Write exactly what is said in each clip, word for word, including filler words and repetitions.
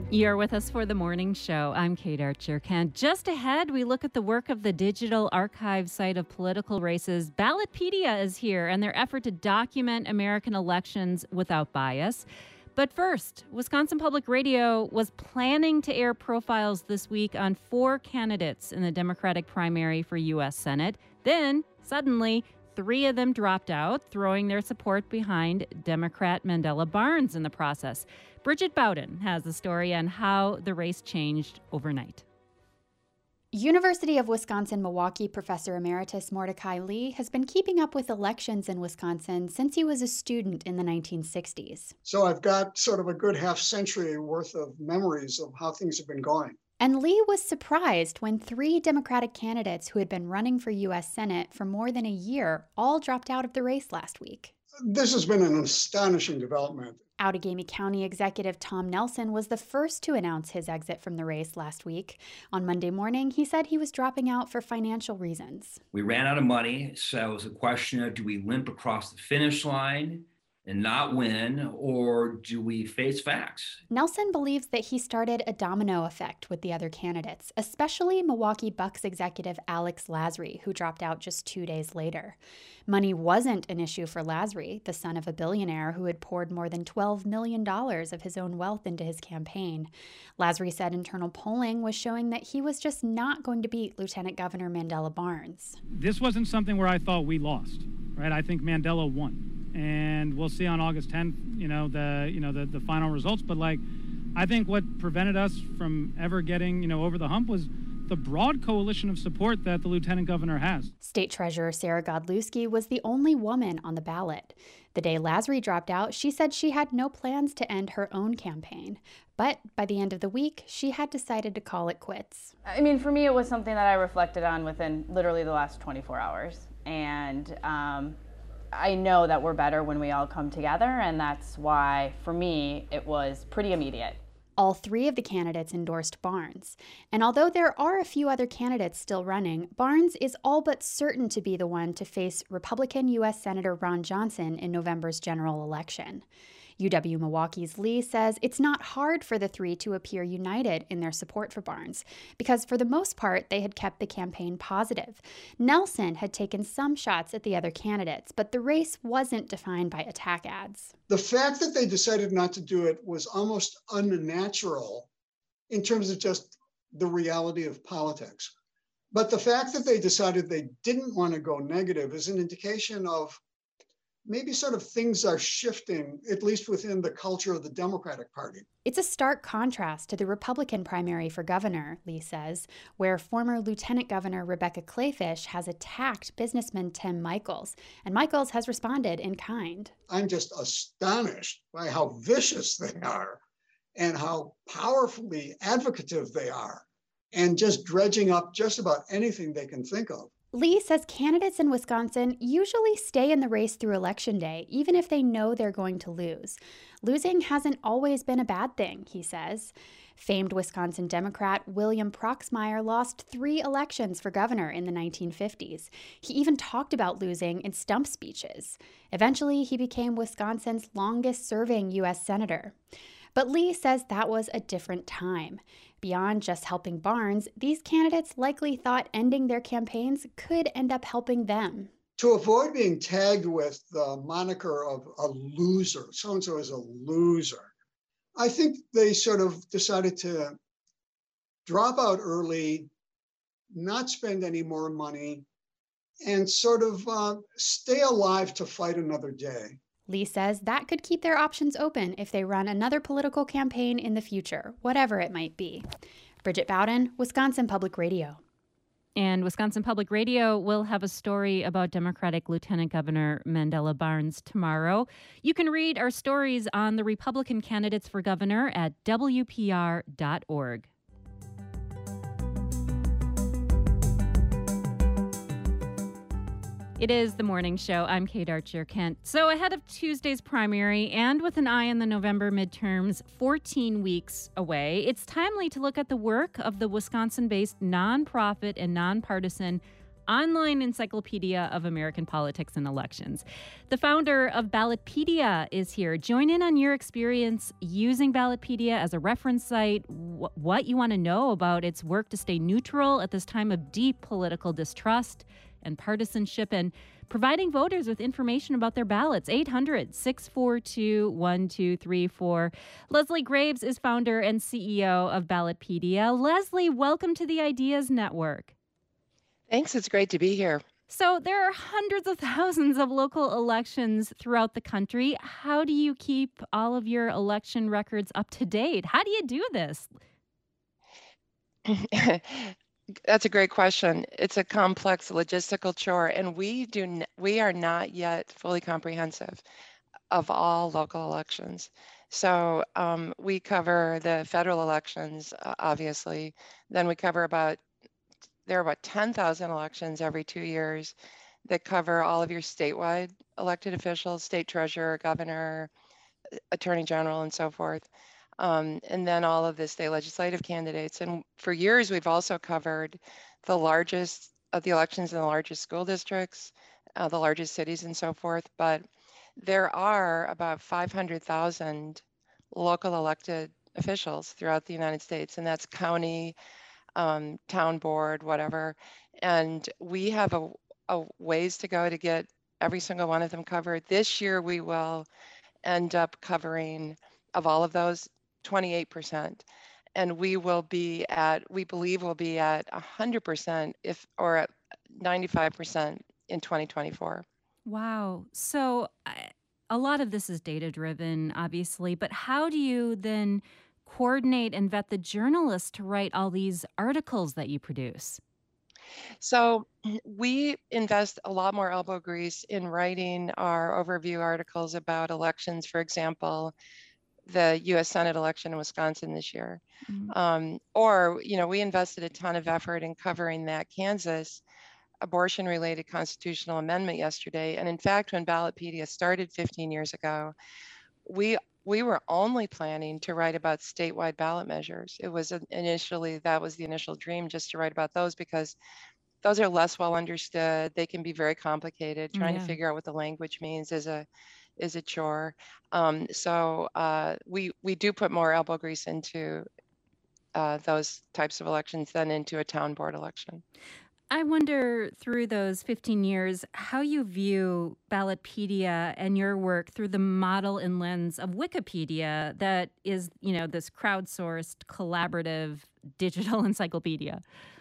You're with us for the morning show. I'm Kate Archer-Kent. Just ahead, we look at the work of the digital archive site of political races. Ballotpedia is here and their effort to document American elections without bias. But first, Wisconsin Public Radio was planning to air profiles this week on four candidates in the Democratic primary for U S Senate. Then, suddenly, three of them dropped out, throwing their support behind Democrat Mandela Barnes in the process. Bridget Bowden has the story on how the race changed overnight. University of Wisconsin-Milwaukee professor emeritus Mordecai Lee has been keeping up with elections in Wisconsin since he was a student in the nineteen sixties. So I've got sort of a good half century worth of memories of how things have been going. And Lee was surprised when three Democratic candidates who had been running for U S Senate for more than a year all dropped out of the race last week. This has been an astonishing development. Outagamie County Executive Tom Nelson was the first to announce his exit from the race last week. On Monday morning, he said he was dropping out for financial reasons. We ran out of money, so it was a question of do we limp across the finish line and not win, or do we face facts? Nelson believes that he started a domino effect with the other candidates, especially Milwaukee Bucks executive Alex Lasry, who dropped out just two days later. Money wasn't an issue for Lasry, the son of a billionaire who had poured more than twelve million dollars of his own wealth into his campaign. Lasry said internal polling was showing that he was just not going to beat Lieutenant Governor Mandela Barnes. This wasn't something where I thought we lost, right? I think Mandela won. And we'll see on August tenth, you know, the you know the, the final results. But like, I think what prevented us from ever getting, you know, over the hump was the broad coalition of support that the lieutenant governor has. State Treasurer Sarah Godlewski was the only woman on the ballot. The day Lasry dropped out, she said she had no plans to end her own campaign. But by the end of the week, she had decided to call it quits. I mean, for me, it was something that I reflected on within literally the last twenty-four hours. And um, I know that we're better when we all come together, and that's why, for me, it was pretty immediate. All three of the candidates endorsed Barnes. And although there are a few other candidates still running, Barnes is all but certain to be the one to face Republican U S Senator Ron Johnson in November's general election. U W-Milwaukee's Lee says it's not hard for the three to appear united in their support for Barnes, because for the most part, they had kept the campaign positive. Nelson had taken some shots at the other candidates, but the race wasn't defined by attack ads. The fact that they decided not to do it was almost unnatural in terms of just the reality of politics. But the fact that they decided they didn't want to go negative is an indication of maybe sort of things are shifting, at least within the culture of the Democratic Party. It's a stark contrast to the Republican primary for governor, Lee says, where former Lieutenant Governor Rebecca Kleefisch has attacked businessman Tim Michels, and Michels has responded in kind. I'm just astonished by how vicious they are and how powerfully advocative they are, and just dredging up just about anything they can think of. Lee says candidates in Wisconsin usually stay in the race through Election Day, even if they know they're going to lose. Losing hasn't always been a bad thing, he says. Famed Wisconsin Democrat William Proxmire lost three elections for governor in the nineteen fifties. He even talked about losing in stump speeches. Eventually, he became Wisconsin's longest-serving U S senator. But Lee says that was a different time. Beyond just helping Barnes, these candidates likely thought ending their campaigns could end up helping them. To avoid being tagged with the moniker of a loser, so-and-so is a loser, I think they sort of decided to drop out early, not spend any more money, and sort of uh, stay alive to fight another day. Lee says that could keep their options open if they run another political campaign in the future, whatever it might be. Bridget Bowden, Wisconsin Public Radio. And Wisconsin Public Radio will have a story about Democratic Lieutenant Governor Mandela Barnes tomorrow. You can read our stories on the Republican candidates for governor at W P R dot org. It is the morning show. I'm Kate Archer-Kent. So ahead of Tuesday's primary and with an eye on the November midterms, fourteen weeks away, it's timely to look at the work of the Wisconsin-based nonprofit and nonpartisan online encyclopedia of American politics and elections. The founder of Ballotpedia is here. Join in on your experience using Ballotpedia as a reference site, wh- what you want to know about its work to stay neutral at this time of deep political distrust and partisanship, and providing voters with information about their ballots. eight hundred, six four two, one two three four. Leslie Graves is founder and C E O of Ballotpedia. Leslie, welcome to the Ideas Network. Thanks. It's great to be here. So there are hundreds of thousands of local elections throughout the country. How do you keep all of your election records up to date? How do you do this? That's a great question. It's a complex logistical chore, and we do n- we are not yet fully comprehensive of all local elections. So um, we cover the federal elections, uh, obviously. Then we cover about there are about ten thousand elections every two years that cover all of your statewide elected officials, state treasurer, governor, attorney general, and so forth. Um, and then all of the state legislative candidates. And for years, we've also covered the largest of the elections in the largest school districts, uh, the largest cities, and so forth. But there are about five hundred thousand local elected officials throughout the United States, and that's county, um, town board, whatever. And we have a, a ways to go to get every single one of them covered. This year, we will end up covering, of all of those, twenty-eight percent. And we will be at, we believe we'll be at one hundred percent if, or at ninety-five percent in twenty twenty-four. Wow. So I, a lot of this is data driven, obviously, but how do you then coordinate and vet the journalists to write all these articles that you produce? So we invest a lot more elbow grease in writing our overview articles about elections. For example, the U S Senate election in Wisconsin this year. Mm. Um, or, you know, we invested a ton of effort in covering that Kansas abortion-related constitutional amendment yesterday. And in fact, when Ballotpedia started fifteen years ago, we we were only planning to write about statewide ballot measures. It was initially, that was the initial dream, just to write about those, because those are less well understood. They can be very complicated. Trying Yeah. to figure out what the language means is a is a chore. Um, so uh, we we do put more elbow grease into uh, those types of elections than into a town board election. I wonder, through those fifteen years, how you view Ballotpedia and your work through the model and lens of Wikipedia, that is, you know, this crowdsourced, collaborative digital encyclopedia.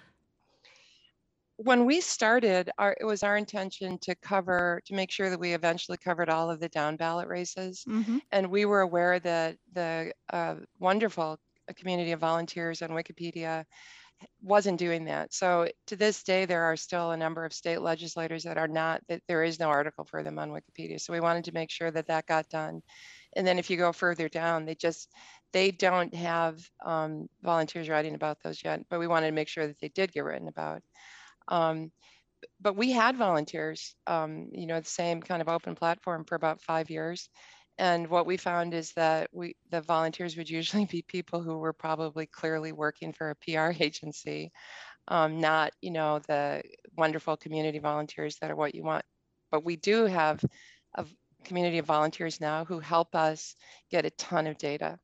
When we started, our, it was our intention to cover, to make sure that we eventually covered all of the down ballot races. Mm-hmm. And we were aware that the uh, wonderful community of volunteers on Wikipedia wasn't doing that. So to this day, there are still a number of state legislators that are not, that there is no article for them on Wikipedia. So we wanted to make sure that that got done. And then if you go further down, they just, they don't have um, volunteers writing about those yet, but we wanted to make sure that they did get written about. Um, but we had volunteers, um, you know, the same kind of open platform for about five years. And what we found is that we, the volunteers would usually be people who were probably clearly working for a P R agency, um, not, you know, the wonderful community volunteers that are what you want. But we do have a community of volunteers now who help us get a ton of data.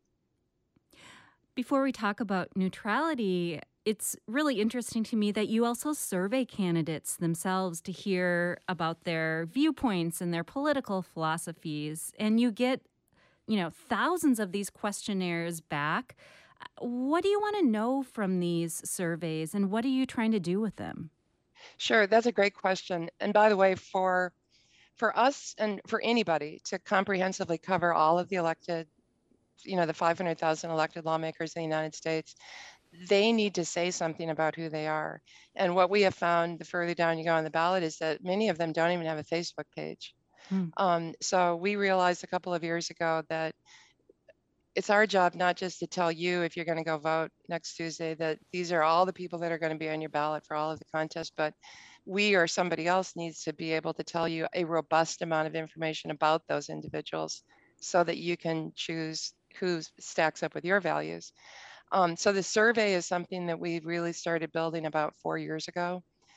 Before we talk about neutrality, it's really interesting to me that you also survey candidates themselves to hear about their viewpoints and their political philosophies. And you get, you know, thousands of these questionnaires back. What do you want to know from these surveys, and what are you trying to do with them? Sure, that's a great question. And by the way, for for us and for anybody to comprehensively cover all of the elected, you know, the five hundred thousand elected lawmakers in the United States, they need to say something about who they are. And what we have found, the further down you go on the ballot, is that many of them don't even have a Facebook page. Hmm. Um, so we realized a couple of years ago that it's our job not just to tell you, if you're going to go vote next Tuesday, that these are all the people that are going to be on your ballot for all of the contests, but we or somebody else needs to be able to tell you a robust amount of information about those individuals so that you can choose who stacks up with your values. Um, so the survey is something that we really started building about four years ago.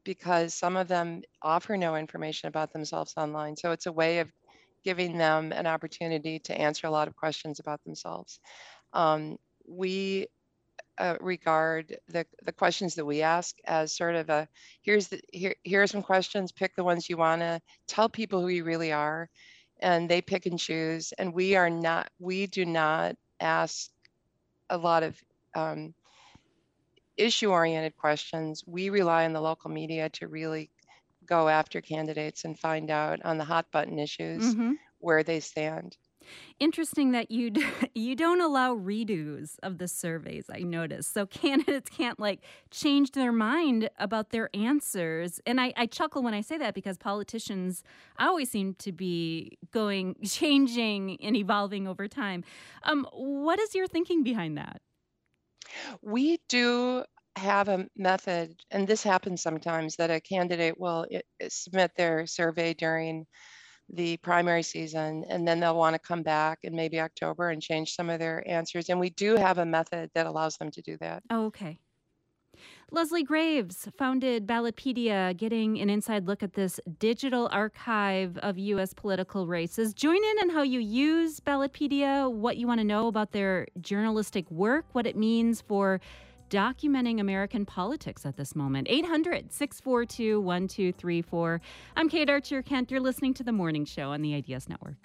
because some of them offer no information about themselves online. So it's a way of giving them an opportunity to answer a lot of questions about themselves. Um, we uh, regard the, the questions that we ask as sort of a, here's the, here, here are some questions, pick the ones you wanna, tell people who you really are, and they pick and choose. And we are not, we do not ask a lot of um, issue-oriented questions. We rely on the local media to really go after candidates and find out on the hot button issues Mm-hmm. where they stand. Interesting that you d- you don't allow redos of the surveys, I noticed. So candidates can't like change their mind about their answers. And I, I chuckle when I say that because politicians always seem to be going, changing and evolving over time. Um, what is your thinking behind that? We do have a method, and this happens sometimes, that a candidate will i- submit their survey during the primary season, and then they'll want to come back in maybe October and change some of their answers. And we do have a method that allows them to do that. Oh, okay. Leslie Graves founded Ballotpedia, getting an inside look at this digital archive of U S political races. Join in on how you use Ballotpedia, what you want to know about their journalistic work, what it means for documenting American politics at this moment. eight hundred, six four two, one two three four. I'm Kate Archer Kent. You're listening to The Morning Show on the Ideas Network.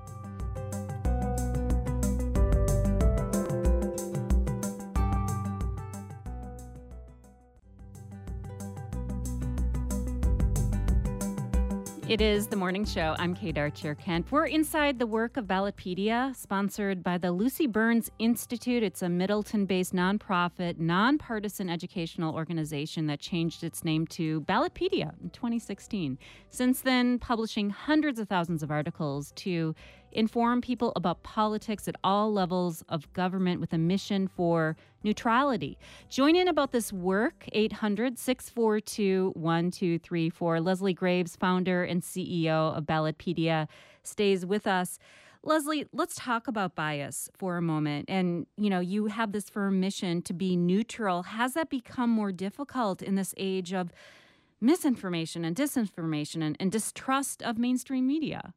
It is The Morning Show. I'm Kate Archer Kent. We're inside the work of Ballotpedia, sponsored by the Lucy Burns Institute. It's a Middleton-based nonprofit, nonpartisan educational organization that changed its name to Ballotpedia in twenty sixteen. Since then, publishing hundreds of thousands of articles to inform people about politics at all levels of government with a mission for neutrality. Join in about this work, eight hundred, six four two, one two three four. Leslie Graves, founder and C E O of Ballotpedia, stays with us. Leslie, let's talk about bias for a moment. And, you know, you have this firm mission to be neutral. Has that become more difficult in this age of misinformation and disinformation and, and distrust of mainstream media?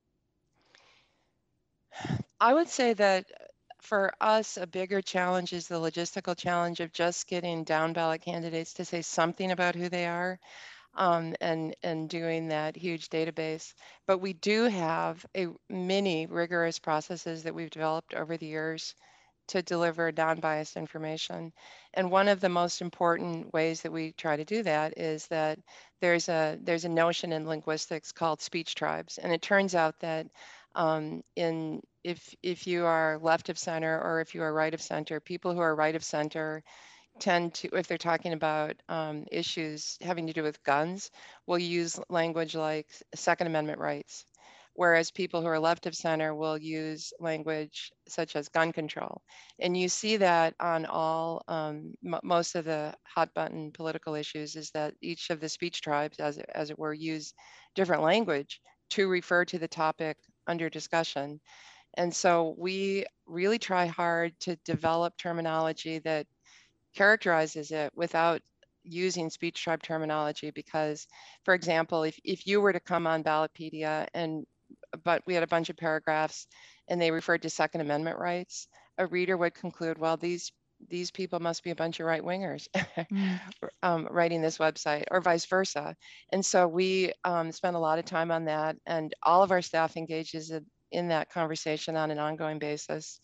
I would say that for us, a bigger challenge is the logistical challenge of just getting down ballot candidates to say something about who they are, um, and, and doing that huge database. But we do have a many rigorous processes that we've developed over the years to deliver non-biased information. And one of the most important ways that we try to do that is that there's a there's a notion in linguistics called speech tribes. And it turns out that um, in if if you are left of center or if you are right of center, people who are right of center tend to, if they're talking about um, issues having to do with guns, will use language like Second Amendment rights. Whereas people who are left of center will use language such as gun control. And you see that on all, um, m- most of the hot button political issues, is that each of the speech tribes, as, it- as it were, use different language to refer to the topic under discussion. And so we really try hard to develop terminology that characterizes it without using speech tribe terminology. Because, for example, if, if you were to come on Ballotpedia and but we had a bunch of paragraphs and they referred to Second Amendment rights, a reader would conclude, well, these these people must be a bunch of right wingers mm. um, writing this website, or vice versa. And so we um, spend a lot of time on that, and all of our staff engages in, in that conversation on an ongoing basis.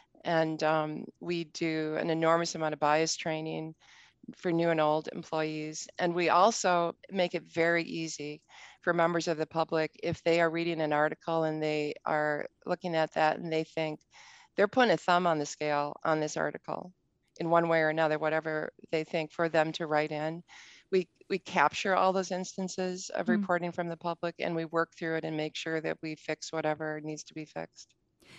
And um, we do an enormous amount of bias training for new and old employees. And we also make it very easy for members of the public, if they are reading an article and they are looking at that and they think they're putting a thumb on the scale on this article in one way or another, whatever they think, for them to write in. We, we capture all those instances of mm. reporting from the public, and we work through it and make sure that we fix whatever needs to be fixed.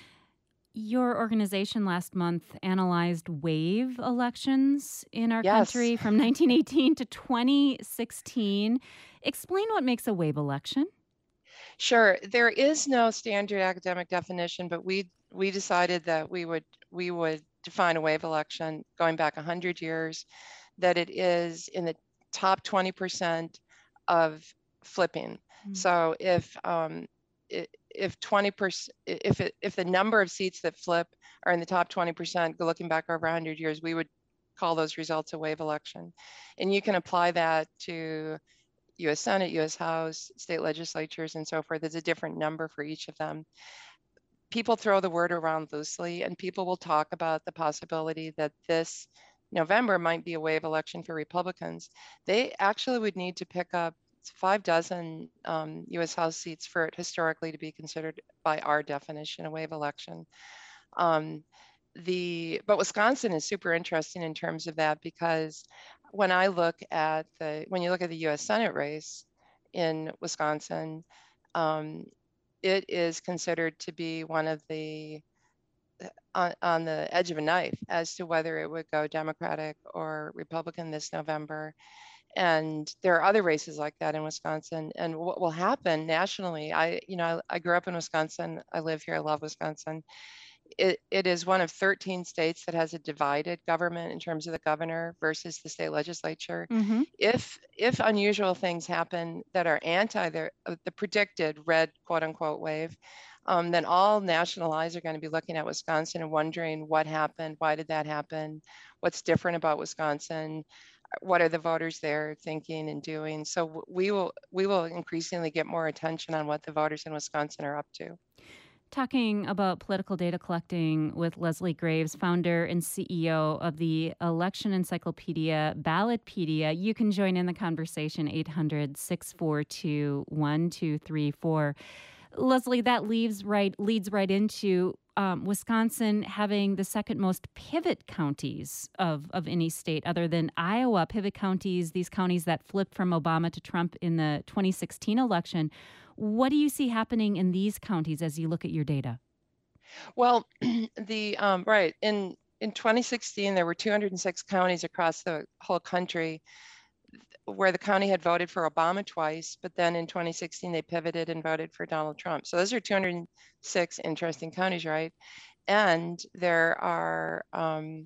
Your organization last month analyzed wave elections in our yes. country from nineteen eighteen to twenty sixteen. Explain what makes a wave election. Sure. There is no standard academic definition, but we we decided that we would we would define a wave election going back one hundred years, that it is in the top twenty percent of flipping. Mm-hmm. So if um, if twenty percent, if it, if the number of seats that flip are in the top twenty percent, looking back over one hundred years, we would call those results a wave election. And you can apply that to U S Senate, U S House, state legislatures, and so forth. There's a different number for each of them. People throw the word around loosely, and people will talk about the possibility that this November might be a wave election for Republicans. They actually would need to pick up five dozen um, U S House seats for it historically to be considered, by our definition, a wave election. Um, the but Wisconsin is super interesting in terms of that, because when I look at the when you look at the U S Senate race in Wisconsin, um, it is considered to be one of the on, on the edge of a knife as to whether it would go Democratic or Republican this November. And there are other races like that in Wisconsin. And what will happen nationally, I, you know, I, I grew up in Wisconsin. I live here. I love Wisconsin. It, it is one of thirteen states that has a divided government in terms of the governor versus the state legislature. Mm-hmm. If if unusual things happen that are anti the, the predicted red quote unquote wave, um, then all national eyes are going to be looking at Wisconsin and wondering what happened, why did that happen, what's different about Wisconsin, what are the voters there thinking and doing. So we will we will increasingly get more attention on what the voters in Wisconsin are up to. Talking about political data collecting with Leslie Graves, founder and C E O of the election encyclopedia Ballotpedia. You can join in the conversation, eight hundred, six four two, one two three four. Leslie, that leaves right leads right into um, Wisconsin having the second most pivot counties of, of any state other than Iowa. Pivot counties, these counties that flipped from Obama to Trump in the twenty sixteen election. What do you see happening in these counties as you look at your data? Well, the um, right in in twenty sixteen, there were two hundred six counties across the whole country where the county had voted for Obama twice, but then in twenty sixteen, they pivoted and voted for Donald Trump. So those are two hundred six interesting counties, right? And there are um,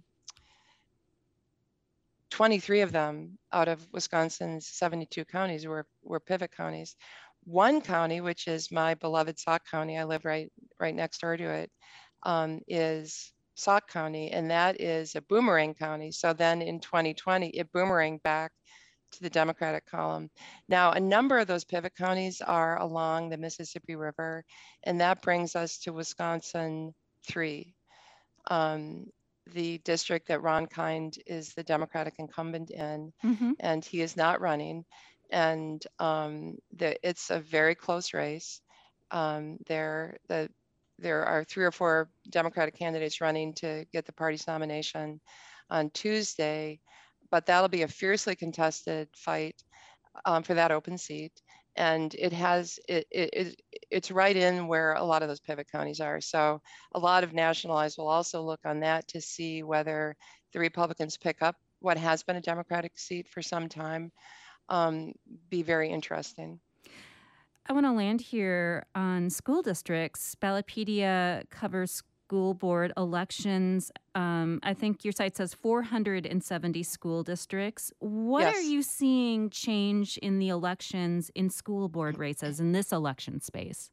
twenty-three of them out of Wisconsin's seventy-two counties were, were pivot counties. One county, which is my beloved Sauk County, I live right right next door to it, um, is Sauk County, and that is a boomerang county. So then in twenty twenty, it boomeranged back to the Democratic column. Now, a number of those pivot counties are along the Mississippi River, and that brings us to Wisconsin three, um, the district that Ron Kind is the Democratic incumbent in, mm-hmm. and he is not running. And um, the, it's a very close race. Um, there, the, there are three or four Democratic candidates running to get the party's nomination on Tuesday, but that'll be a fiercely contested fight um, for that open seat. And it has, it, it, it, it's right in where a lot of those pivot counties are. So a lot of national eyes will also look on that to see whether the Republicans pick up what has been a Democratic seat for some time. Um, be very interesting. I want to land here on school districts. Ballotpedia covers school board elections. Um, I think your site says four hundred seventy school districts. What yes. are you seeing change in the elections in school board races in this election space?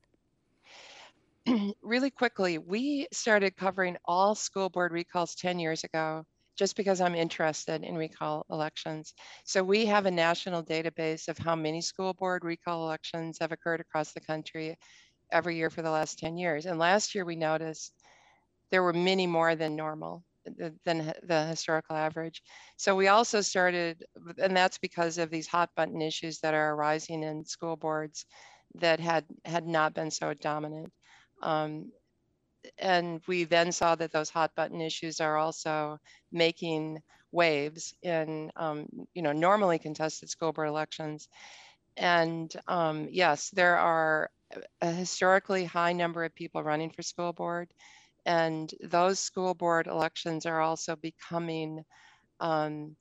Really quickly, we started covering all school board recalls ten years ago, just because I'm interested in recall elections. So we have a national database of how many school board recall elections have occurred across the country every year for the last ten years. And last year we noticed there were many more than normal, than the historical average. So we also started, and that's because of these hot button issues that are arising in school boards that had, had not been so dominant. Um, And we then saw that those hot button issues are also making waves in, um, you know, normally contested school board elections. And um, yes, there are a historically high number of people running for school board. And those school board elections are also becoming um,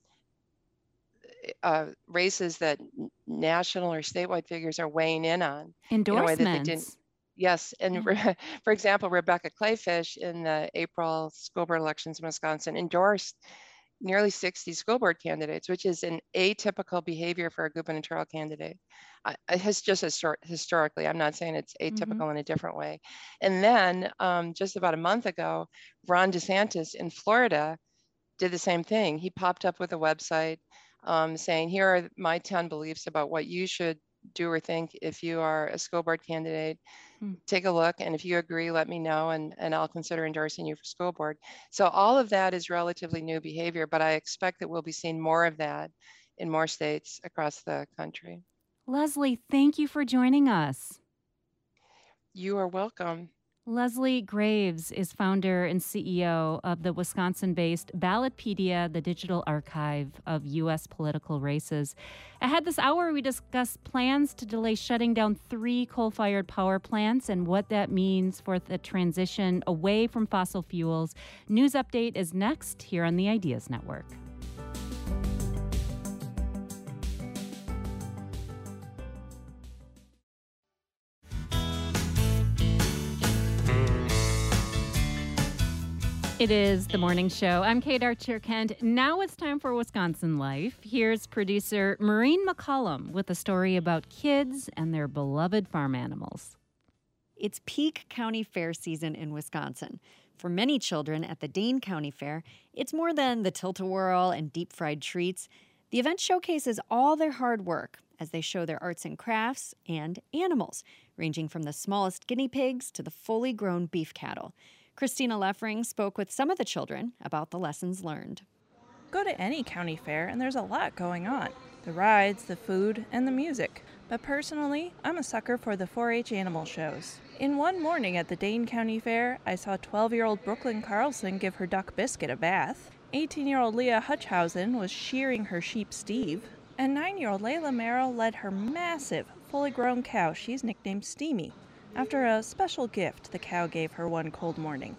uh, races that national or statewide figures are weighing in on. Endorsements. In a way that they didn't. Yes, and yeah. For example, Rebecca Kleefisch in the April school board elections in Wisconsin endorsed nearly sixty school board candidates, which is an atypical behavior for a gubernatorial candidate. Uh, it's just histor- historically, I'm not saying it's atypical mm-hmm. in a different way. And then um, just about a month ago, Ron DeSantis in Florida did the same thing. He popped up with a website um, saying, here are my ten beliefs about what you should do or think if you are a school board candidate. Hmm. Take a look, and if you agree, let me know, and, and I'll consider endorsing you for school board. So all of that is relatively new behavior, but I expect that we'll be seeing more of that in more states across the country. Leslie, thank you for joining us. You are welcome. Leslie Graves is founder and C E O of the Wisconsin-based Ballotpedia, the digital archive of U S political races. Ahead this hour, we discuss plans to delay shutting down three coal-fired power plants and what that means for the transition away from fossil fuels. News Update is next here on the Ideas Network. It is The Morning Show. I'm Kate Archer-Kent. Now it's time for Wisconsin Life. Here's producer Maureen McCollum with a story about kids and their beloved farm animals. It's peak county fair season in Wisconsin. For many children at the Dane County Fair, it's more than the tilt-a-whirl and deep-fried treats. The event showcases all their hard work as they show their arts and crafts and animals, ranging from the smallest guinea pigs to the fully grown beef cattle. Christina Leffring spoke with some of the children about the lessons learned. Go to any county fair and there's a lot going on. The rides, the food, and the music. But personally, I'm a sucker for the four H animal shows. In one morning at the Dane County Fair, I saw twelve-year-old Brooklyn Carlson give her duck Biscuit a bath. eighteen-year-old Leah Hutchhausen was shearing her sheep Steve. And nine-year-old Layla Merrill led her massive, fully grown cow she's nicknamed Steamy, after a special gift the cow gave her one cold morning.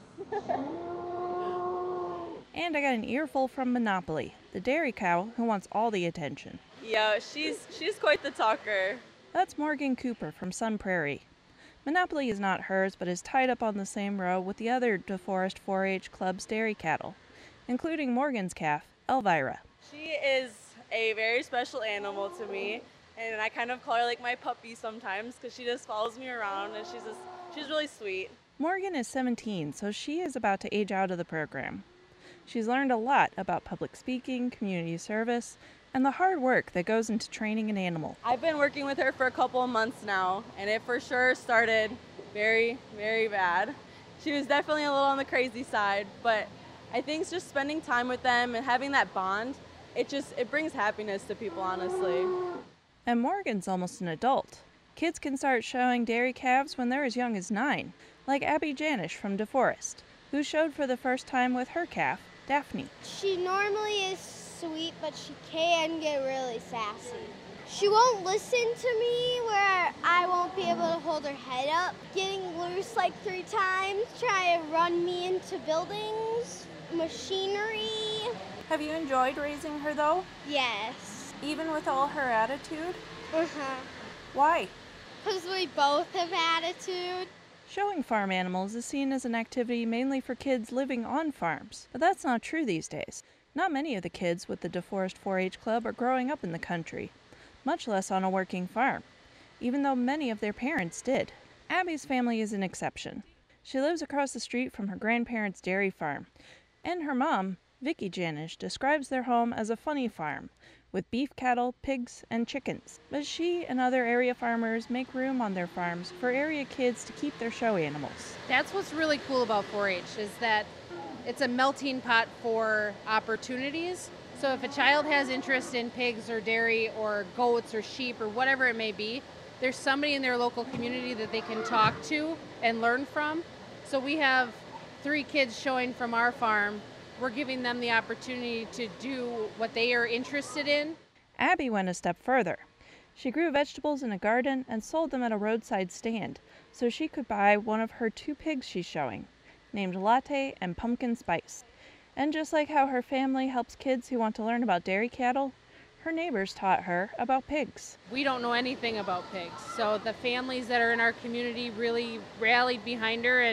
And I got an earful from Monopoly, the dairy cow who wants all the attention. Yeah, she's she's quite the talker. That's Morgan Cooper from Sun Prairie. Monopoly is not hers, but is tied up on the same row with the other DeForest four H Club's dairy cattle, including Morgan's calf, Elvira. She is a very special animal to me. And I kind of call her like my puppy sometimes because she just follows me around and she's just, she's really sweet. Morgan is seventeen, so she is about to age out of the program. She's learned a lot about public speaking, community service, and the hard work that goes into training an animal. I've been working with her for a couple of months now, and it for sure started very, very bad. She was definitely a little on the crazy side, but I think just spending time with them and having that bond, it just, it brings happiness to people, honestly. And Morgan's almost an adult. Kids can start showing dairy calves when they're as young as nine, like Abby Janish from DeForest, who showed for the first time with her calf, Daphne. She normally is sweet, but she can get really sassy. She won't listen to me where I won't be able to hold her head up, getting loose like three times, try to run me into buildings, machinery. Have you enjoyed raising her though? Yes. Even with all her attitude? Uh-huh. Why? Because we both have attitude. Showing farm animals is seen as an activity mainly for kids living on farms, but that's not true these days. Not many of the kids with the DeForest four H Club are growing up in the country, much less on a working farm, even though many of their parents did. Abby's family is an exception. She lives across the street from her grandparents' dairy farm, and her mom, Vicki Janish, describes their home as a funny farm, with beef cattle, pigs, and chickens. But she and other area farmers make room on their farms for area kids to keep their show animals. That's what's really cool about four H, is that it's a melting pot for opportunities. So if a child has interest in pigs or dairy or goats or sheep or whatever it may be, there's somebody in their local community that they can talk to and learn from. So we have three kids showing from our farm. We're giving them the opportunity to do what they are interested in. Abby went a step further. She grew vegetables in a garden and sold them at a roadside stand so she could buy one of her two pigs she's showing, named Latte and Pumpkin Spice. And just like how her family helps kids who want to learn about dairy cattle, her neighbors taught her about pigs. We don't know anything about pigs, so the families that are in our community really rallied behind her and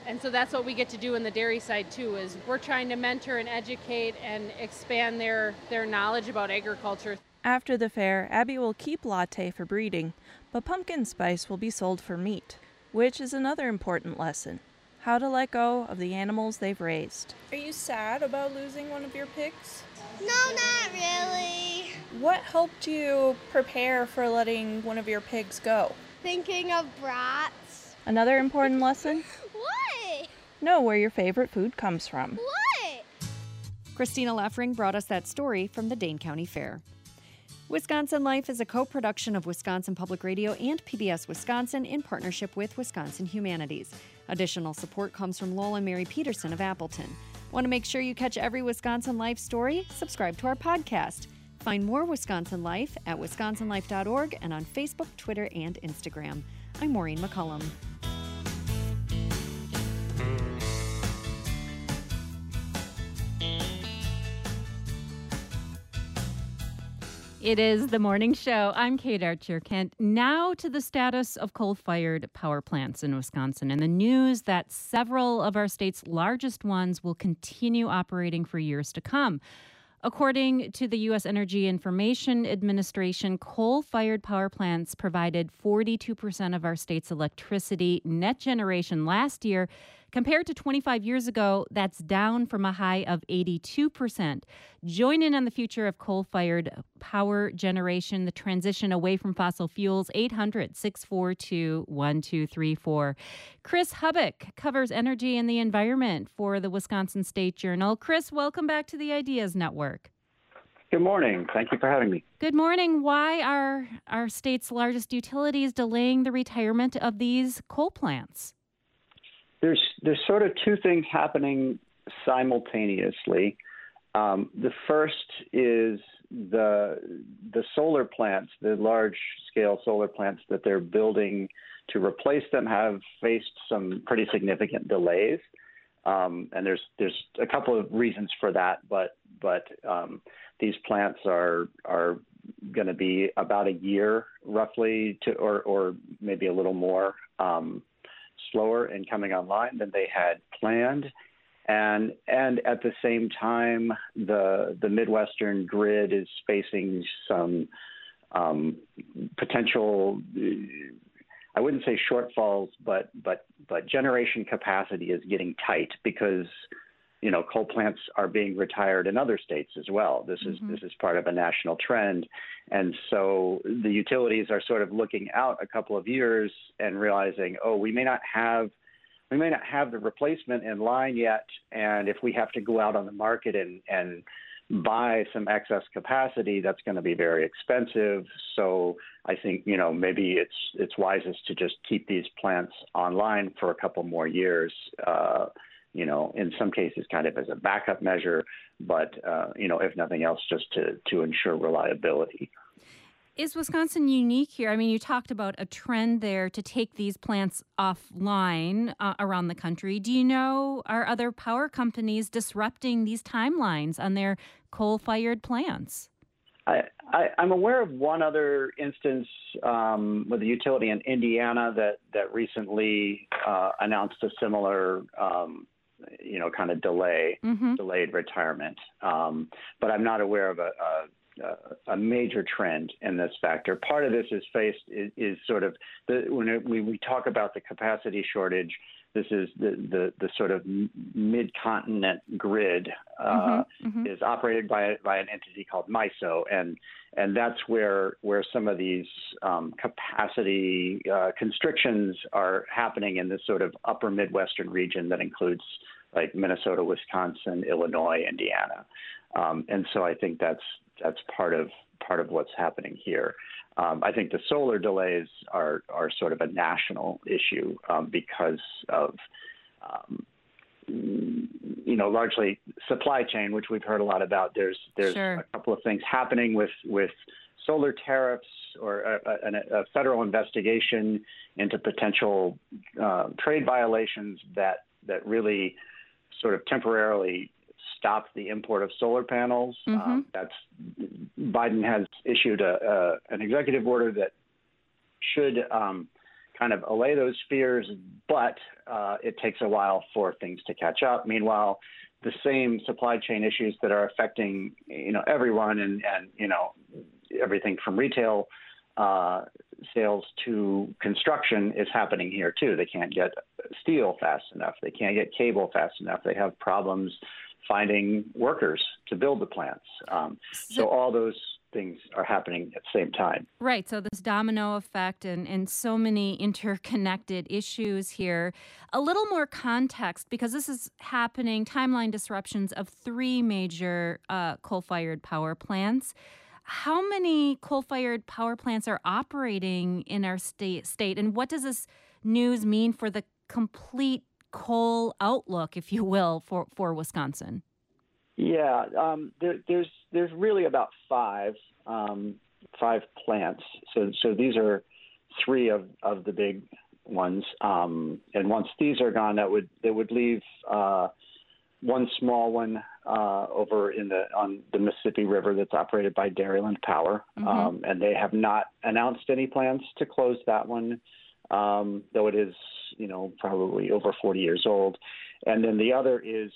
And so that's what we get to do in the dairy side too, is we're trying to mentor and educate and expand their, their knowledge about agriculture. After the fair, Abby will keep Latte for breeding, but Pumpkin Spice will be sold for meat, which is another important lesson. How to let go of the animals they've raised. Are you sad about losing one of your pigs? No, not really. What helped you prepare for letting one of your pigs go? Thinking of brats. Another important lesson? What? Know where your favorite food comes from. What? Christina Leffering brought us that story from the Dane County Fair. Wisconsin Life is a co-production of Wisconsin Public Radio and P B S Wisconsin in partnership with Wisconsin Humanities. Additional support comes from Lowell and Mary Peterson of Appleton. Want to make sure you catch every Wisconsin Life story? Subscribe to our podcast. Find more Wisconsin Life at wisconsin life dot org and on Facebook, Twitter, and Instagram. I'm Maureen McCullum. It is the morning show. I'm Kate Archer-Kent. Now to the status of coal-fired power plants in Wisconsin and the news that several of our state's largest ones will continue operating for years to come. According to the U S Energy Information Administration, coal-fired power plants provided forty-two percent of our state's electricity net generation last year. Compared to twenty-five years ago, that's down from a high of eighty-two percent. Join in on the future of coal-fired power generation, the transition away from fossil fuels, eight hundred, six four two, one two three four. Chris Hubbock covers energy and the environment for the Wisconsin State Journal. Chris, welcome back to the Ideas Network. Good morning. Thank you for having me. Good morning. Why are our state's largest utilities delaying the retirement of these coal plants? There's there's sort of two things happening simultaneously. Um, the first is the the solar plants, the large scale solar plants that they're building to replace them have faced some pretty significant delays, um, and there's there's a couple of reasons for that. But but um, these plants are are going to be about a year roughly to or or maybe a little more. Um, slower in coming online than they had planned. And and at the same time, the the Midwestern grid is facing some um, potential, I wouldn't say shortfalls, but but but generation capacity is getting tight because, you know, coal plants are being retired in other states as well. This is mm-hmm. this is part of a national trend. And so the utilities are sort of looking out a couple of years and realizing, oh, we may not have we may not have the replacement in line yet. And if we have to go out on the market and, and buy some excess capacity, that's going to be very expensive. So I think, you know, maybe it's it's wisest to just keep these plants online for a couple more years. Uh, you know, in some cases kind of as a backup measure, but, uh, you know, if nothing else, just to, to ensure reliability. Is Wisconsin unique here? I mean, you talked about a trend there to take these plants offline uh, around the country. Do you know, are other power companies disrupting these timelines on their coal-fired plants? I, I, I'm aware of one other instance um, with a utility in Indiana that, that recently uh, announced a similar um, you know, kind of delay, mm-hmm. delayed retirement. Um, but I'm not aware of a, a, a major trend in this factor. Part of this is faced is, is sort of the, when it, we, we talk about the capacity shortage, this is the, the, the sort of mid-continent grid uh, mm-hmm. Mm-hmm. is operated by, by an entity called MISO. And, and that's where, where some of these um, capacity uh, constrictions are happening in this sort of upper Midwestern region that includes like Minnesota, Wisconsin, Illinois, Indiana. Um, and so I think that's, that's part of, part of what's happening here. Um, I think the solar delays are, are sort of a national issue um, because of, um, you know, largely supply chain, which we've heard a lot about. There's there's sure. a couple of things happening with, with solar tariffs or a, a, a federal investigation into potential uh, trade violations that that really sort of temporarily stopped the import of solar panels. Mm-hmm. Um, that's Biden has issued a, a, an executive order that should um, kind of allay those fears, but uh, it takes a while for things to catch up. Meanwhile, the same supply chain issues that are affecting, you know, everyone and, and you know, everything from retail uh, sales to construction is happening here too. They can't get steel fast enough. They can't get cable fast enough. They have problems finding workers to build the plants. Um, so, so all those things are happening at the same time. Right. So this domino effect and, and so many interconnected issues here. A little more context, because this is happening, timeline disruptions of three major uh, coal-fired power plants. How many coal-fired power plants are operating in our state, state, and what does this news mean for the complete coal outlook, if you will, for, for Wisconsin? Yeah, um, there, there's there's really about five um, five plants. So so these are three of, of the big ones, um, and once these are gone, that would that would leave uh, one small one uh, over in the on the Mississippi River that's operated by Dairyland Power, mm-hmm. um, and they have not announced any plans to close that one, um, though it is you know probably over forty years old. And then the other is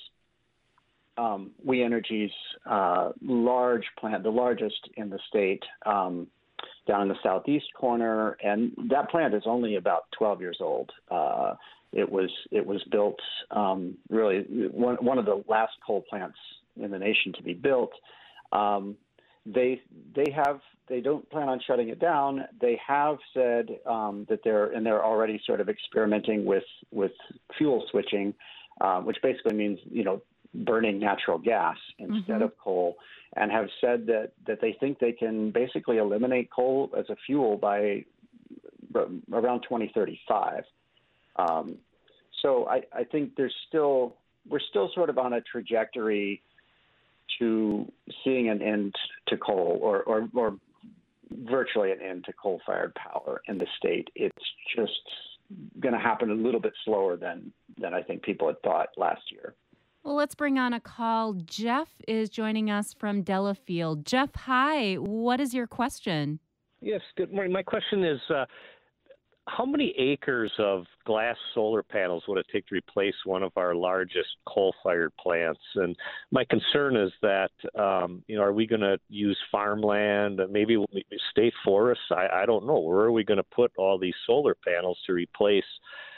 Um, We Energy's uh, large plant, the largest in the state, um, down in the southeast corner, and that plant is only about twelve years old. Uh, it was it was built um, really one one of the last coal plants in the nation to be built. Um, they they have they don't plan on shutting it down. They have said um, that they're and they're already sort of experimenting with with fuel switching, uh, which basically means you know. burning natural gas instead mm-hmm. of coal, and have said that, that they think they can basically eliminate coal as a fuel by around twenty thirty-five. Um, so I, I think there's still we're still sort of on a trajectory to seeing an end to coal, or, or, or virtually an end to coal-fired power in the state. It's just going to happen a little bit slower than than I think people had thought last year. Well, let's bring on a call. Jeff is joining us from Delafield. Jeff, hi. What is your question? Yes, good morning. My question is, uh, how many acres of glass solar panels would it take to replace one of our largest coal-fired plants? And my concern is that, um, you know, are we going to use farmland, maybe state forests? I, I don't know. Where are we going to put all these solar panels to replace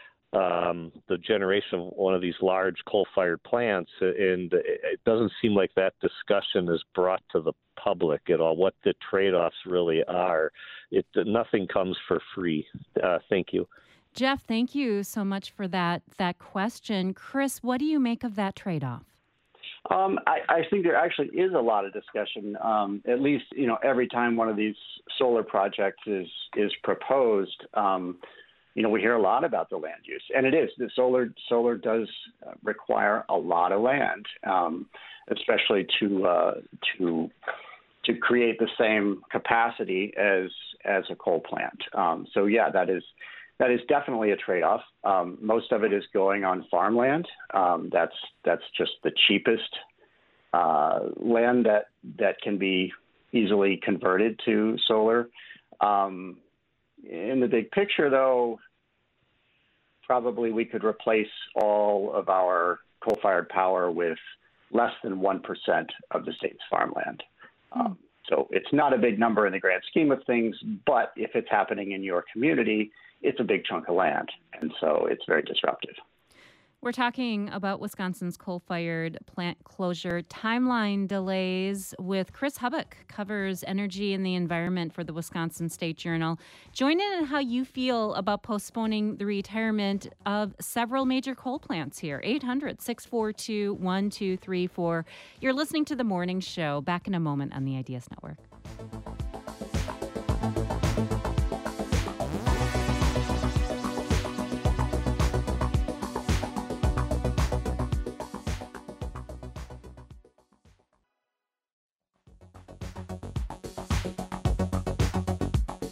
um, the generation of one of these large coal-fired plants? And it doesn't seem like that discussion is brought to the public at all, what the trade-offs really are. It Nothing comes for free. Uh, thank you. Jeff, thank you so much for that, that question. Chris, what do you make of that trade-off? Um, I, I think there actually is a lot of discussion. Um, at least, you know, every time one of these solar projects is is proposed, um, you know, we hear a lot about the land use, and it is. The solar solar does require a lot of land, um, especially to uh, to to create the same capacity as as a coal plant. Um, so yeah, that is that is definitely a trade-off. Um, most of it is going on farmland. Um, that's that's just the cheapest uh, land that that can be easily converted to solar. Um, In the big picture, though, probably we could replace all of our coal-fired power with less than one percent of the state's farmland. Mm. Um, so it's not a big number in the grand scheme of things, but if it's happening in your community, it's a big chunk of land. And so it's very disruptive. We're talking about Wisconsin's coal-fired plant closure timeline delays with Chris Hubbock, covers energy and the environment for the Wisconsin State Journal. Join in on how you feel about postponing the retirement of several major coal plants here. eight hundred, six four two, one two three four. You're listening to The Morning Show. Back in a moment on the Ideas Network.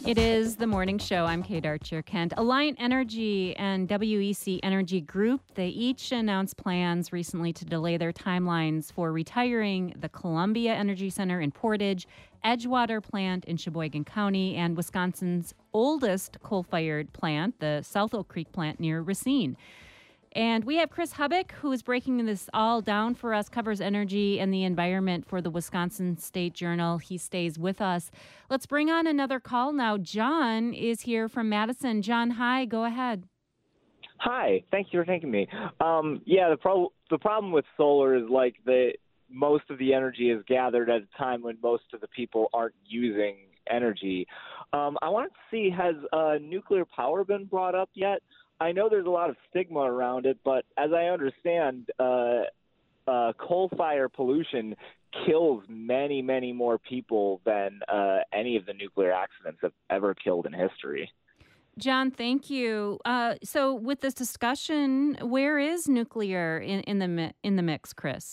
It is the morning show. I'm Kate Archer Kent. Alliant Energy and W E C Energy Group, they each announced plans recently to delay their timelines for retiring the Columbia Energy Center in Portage, Edgewater plant in Sheboygan County, and Wisconsin's oldest coal-fired plant, the South Oak Creek plant near Racine. And we have Chris Hubbock, who is breaking this all down for us, covers energy and the environment for the Wisconsin State Journal. He stays with us. Let's bring on another call now. John is here from Madison. John, hi, go ahead. Hi, thank you for taking me. Um, yeah, the, pro- the problem with solar is like the most of the energy is gathered at a time when most of the people aren't using energy. Um, I wanted to see, has uh, nuclear power been brought up yet? I know there's a lot of stigma around it, but as I understand, uh, uh, coal fire pollution kills many, many more people than uh, any of the nuclear accidents have ever killed in history. John, thank you. Uh, so with this discussion, where is nuclear in, in the mi- in the mix, Chris?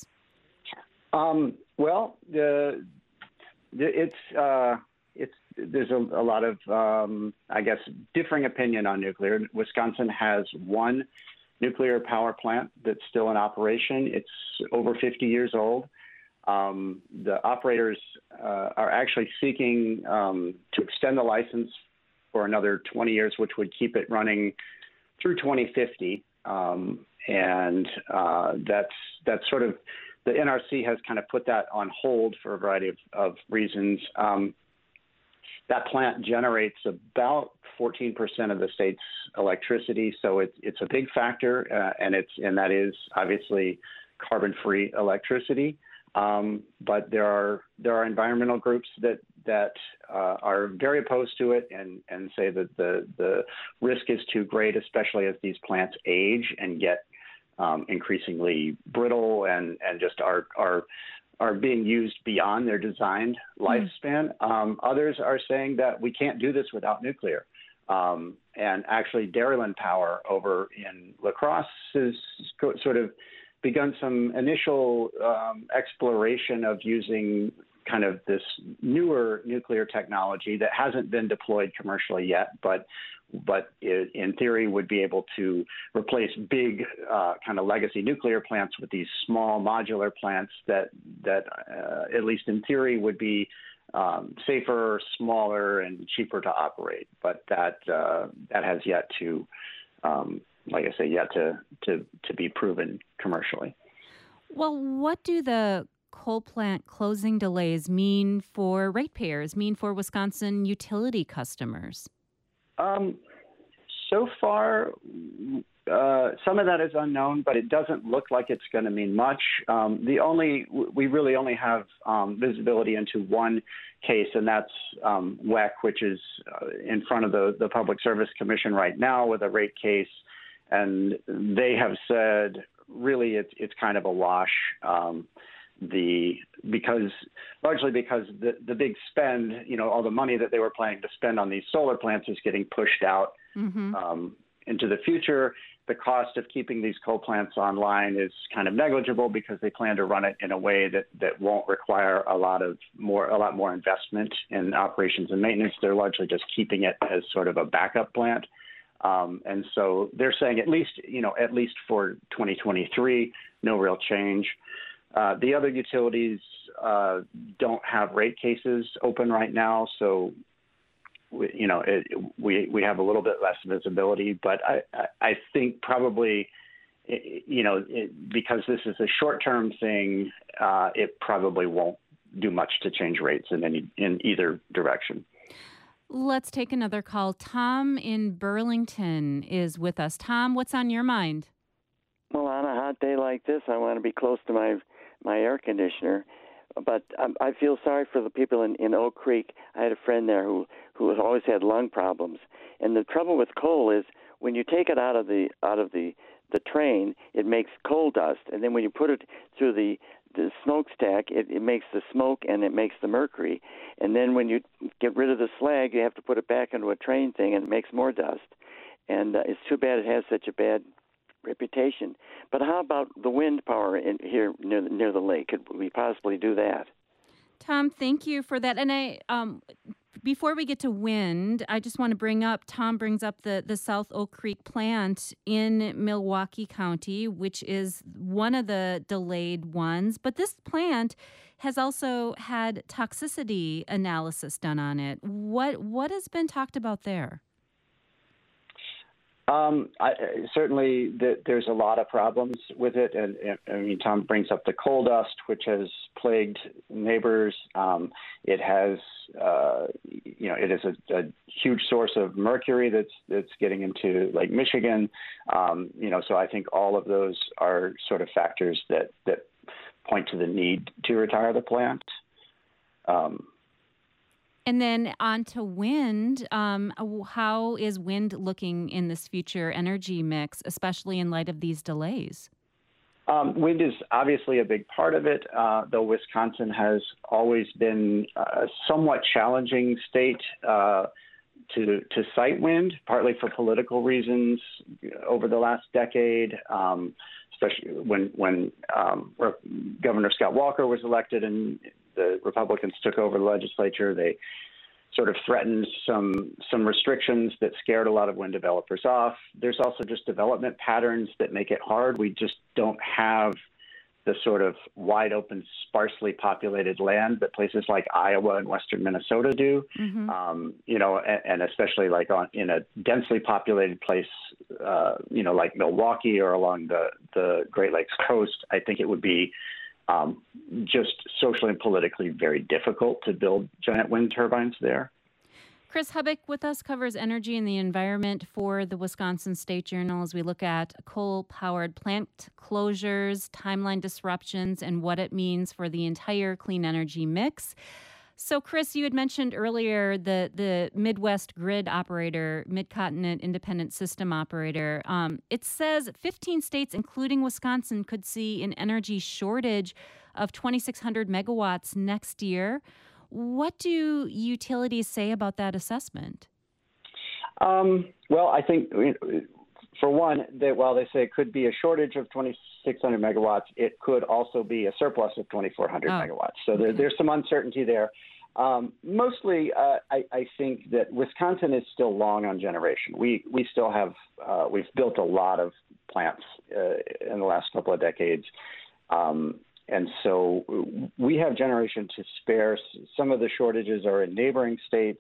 Um, well, the, the it's uh, it's there's a, a lot of um, I guess differing opinion on nuclear. Wisconsin has one nuclear power plant that's still in operation. It's over fifty years old. Um, the operators uh, are actually seeking um, to extend the license for another twenty years, which would keep it running through twenty fifty. Um, and uh, that's that's sort of the N R C has kind of put that on hold for a variety of, of reasons. Um, that plant generates about fourteen percent of the state's electricity, so it's it's a big factor, uh, and it's and that is obviously carbon-free electricity. Um, but there are there are environmental groups that that uh, are very opposed to it and, and say that the the risk is too great, especially as these plants age and get um, increasingly brittle and, and just are are are being used beyond their designed lifespan. Mm. Um, others are saying that we can't do this without nuclear. Um, and actually, Dairyland Power over in La Crosse has sort of begun some initial um, exploration of using kind of this newer nuclear technology that hasn't been deployed commercially yet, but but it, in theory would be able to replace big uh, kind of legacy nuclear plants with these small modular plants that that uh, at least in theory would be um, safer, smaller, and cheaper to operate. But that uh, that has yet to um, like I say, yet to, to, to be proven commercially. Well, what do the coal plant closing delays mean for ratepayers, mean for Wisconsin utility customers? Um, so far, uh, some of that is unknown, but it doesn't look like it's going to mean much. Um, the only we really only have um, visibility into one case, and that's um, W E C, which is uh, in front of the, the Public Service Commission right now with a rate case. And they have said, really, it's it's kind of a wash. Um, the because largely because the the big spend, you know, all the money that they were planning to spend on these solar plants is getting pushed out mm-hmm. um, into the future. The cost of keeping these coal plants online is kind of negligible because they plan to run it in a way that, that won't require a lot of more a lot more investment in operations and maintenance. They're largely just keeping it as sort of a backup plant. Um, and so they're saying at least, you know, at least for twenty twenty-three, no real change. Uh, the other utilities uh, don't have rate cases open right now, so we, you know, it, we we have a little bit less visibility. But I I, I think probably, you know, it, because this is a short-term thing, uh, it probably won't do much to change rates in any in either direction. Let's take another call. Tom in Burlington is with us. Tom, what's on your mind? Well, on a hot day like this, I want to be close to my my air conditioner. But I, I feel sorry for the people in, in Oak Creek. I had a friend there who, who has always had lung problems. And the trouble with coal is when you take it out of the out of the, the train, it makes coal dust. And then when you put it through the the smokestack, it, it makes the smoke and it makes the mercury. And then when you get rid of the slag, you have to put it back into a train thing and it makes more dust. And uh, it's too bad it has such a bad reputation. But how about the wind power in here near the, near the lake? Could we possibly do that? Tom, thank you for that. And I, um, before we get to wind, I just want to bring up, Tom brings up the, the South Oak Creek plant in Milwaukee County, which is one of the delayed ones. But this plant has also had toxicity analysis done on it. What what has been talked about there? Um, I, certainly, the, there's a lot of problems with it, and, and I mean, Tom brings up the coal dust, which has plagued neighbors. Um, it has, uh, you know, it is a, a huge source of mercury that's that's getting into Lake Michigan. Um, you know, so I think all of those are sort of factors that that point to the need to retire the plant. Um, And then on to wind. Um, how is wind looking in this future energy mix, especially in light of these delays? Um, wind is obviously a big part of it, uh, though Wisconsin has always been a somewhat challenging state uh, to to site wind, partly for political reasons over the last decade, um, especially when, when um, Governor Scott Walker was elected and the Republicans took over the legislature. They sort of threatened some some restrictions that scared a lot of wind developers off. There's also just development patterns that make it hard. We just don't have the sort of wide open, sparsely populated land that places like Iowa and western Minnesota do. Mm-hmm. Um, you know, and, and especially like on in a densely populated place, uh, you know, like Milwaukee or along the, the Great Lakes coast, I think it would be Um, just socially and politically very difficult to build giant wind turbines there. Chris Hubbock with us covers energy and the environment for the Wisconsin State Journal as we look at coal-powered plant closures, timeline disruptions, and what it means for the entire clean energy mix. So, Chris, you had mentioned earlier the, the Midwest grid operator, Mid-Continent Independent System Operator. Um, it says fifteen states, including Wisconsin, could see an energy shortage of twenty-six hundred megawatts next year. What do utilities say about that assessment? Um, well, I think, for one, that while they say it could be a shortage of twenty-six hundred megawatts, it could also be a surplus of twenty-four hundred oh, megawatts. So okay. there, there's some uncertainty there. Um, mostly, uh, I, I think that Wisconsin is still long on generation. We we still have uh, we've built a lot of plants uh, in the last couple of decades, um, and so we have generation to spare. Some of the shortages are in neighboring states.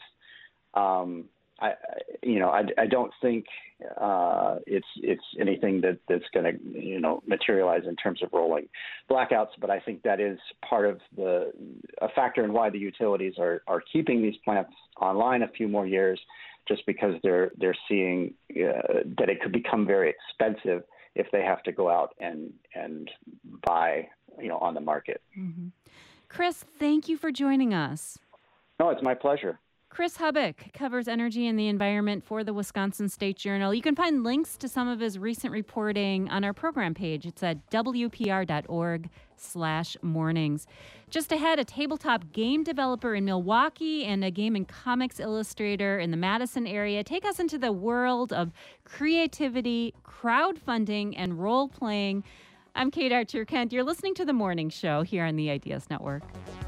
Um, I, you know, I, I don't think uh, it's it's anything that, that's going to, you know, materialize in terms of rolling blackouts. But I think that is part of the a factor in why the utilities are, are keeping these plants online a few more years, just because they're they're seeing uh, that it could become very expensive if they have to go out and and buy, you know, on the market. Mm-hmm. Chris, thank you for joining us. No, it's my pleasure. Chris Hubbock covers energy and the environment for the Wisconsin State Journal. You can find links to some of his recent reporting on our program page. It's at W P R dot org slash mornings. Just ahead, a tabletop game developer in Milwaukee and a game and comics illustrator in the Madison area take us into the world of creativity, crowdfunding, and role-playing. I'm Kate Archer-Kent. You're listening to The Morning Show here on the Ideas Network.